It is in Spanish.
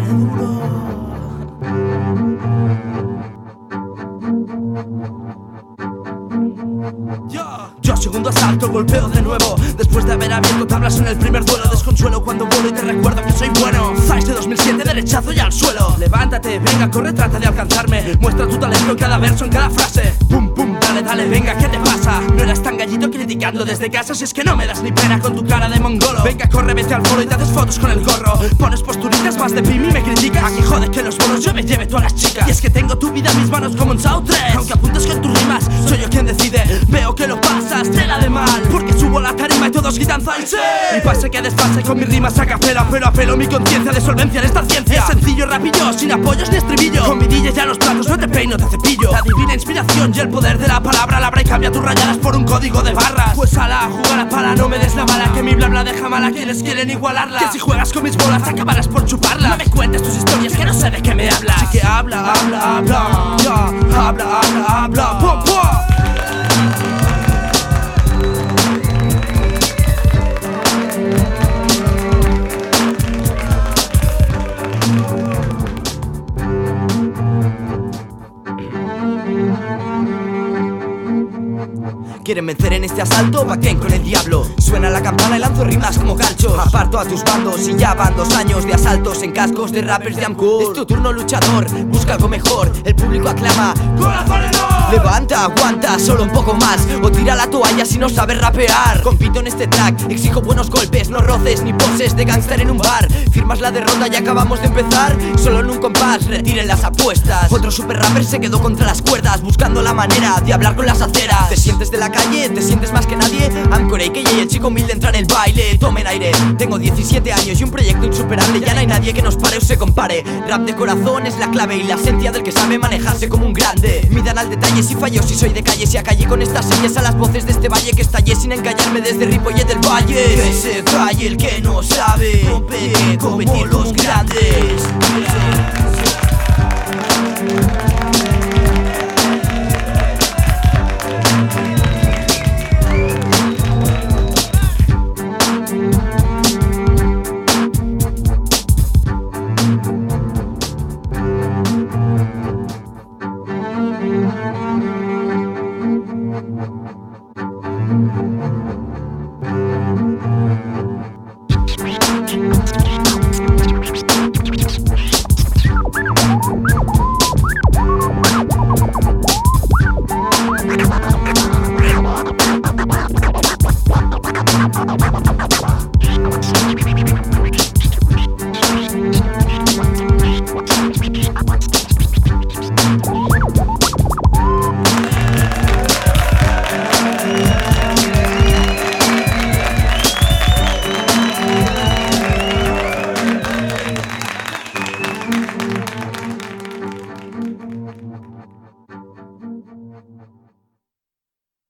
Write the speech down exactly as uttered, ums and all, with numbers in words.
Yo segundo asalto, golpeo de nuevo. Después de haber abierto tablas en el primer duelo. Desconsuelo cuando vuelo y te recuerdo que soy bueno. Sais de dos mil siete, derechazo y al suelo. Levántate, venga, corre, trata de alcanzarme. Muestra tu talento en cada verso, en cada frase. Pum, pum, dale, dale, venga, ¿qué te pasa? No eras tan gallito criticando desde casa. Si es que no me das ni pena con tu cara de mongolo. Venga, corre, vete al foro y te haces fotos con el gorro. Pones posturitas más de pim y me criticas. ¿A qué jode que los bolos yo me lleve tú a las chicas? Y es que tengo tu vida en mis manos como un soundtrack. Aunque apuntes con tus rimas, soy yo quien decide. Veo que lo pasas, tela de mal, porque subo la tarima y todos gritan false. Y pase que desfase con mis rimas a capela, pero apelo mi conciencia de solvencia en esta ciencia. Es sencillo, rapillo, sin apoyos ni estribillo. Con mi D J ya los platos, no te peino, te cepillo. La divina inspiración y el poder de la palabra labra y cambia tus rayadas por un código de barras. Pues ala, a jugar a pala, no me des la bala, que mi bla bla deja mala, quienes quieren igualarla. Que si juegas con mis bolas acabarás por chuparla. No me cuentes tus historias, que no sé de qué me hablas. Así que habla, habla, habla, ya, habla, habla, habla, pum, pum. ¿Quieren vencer en este asalto? Paquen con el diablo. Suena la campana y lanzo rimas como ganchos. Aparto a tus bandos y ya van dos años de asaltos en cascos de rappers de Amcor. Es tu turno luchador, busca algo mejor. El público aclama, ¡corazones no! Levanta, aguanta, solo un poco más. O tira la toalla si no sabes rapear. Compito en este track, exijo buenos golpes. No roces ni poses de gángster en un bar. Firmas la derrota y acabamos de empezar. Solo en un compás, retiren las apuestas. Otro super rapper se quedó contra las cuerdas, buscando la manera de hablar con las aceras. Te sientes de la calle, te sientes más que nadie. Amcor A K A el chico humilde entra en el baile. Tomen aire, tengo diecisiete años y un proyecto insuperable. Ya no hay nadie que nos pare o se compare. Rap de corazón es la clave y la esencia del que sabe manejarse como un grande. Midan al detalle si fallo, si soy de calle. Si a calle con estas señas a las voces de este valle. Que estallé sin encallarme desde Ripollet del Valle. Que se calle el que no sabe. Compete como los grandes.